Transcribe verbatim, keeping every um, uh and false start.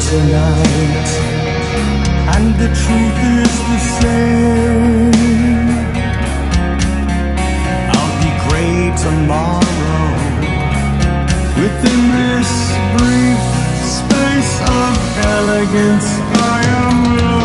tonight, and the truth is the same. I'll be great tomorrow. Within this brief space of elegance, I am lost.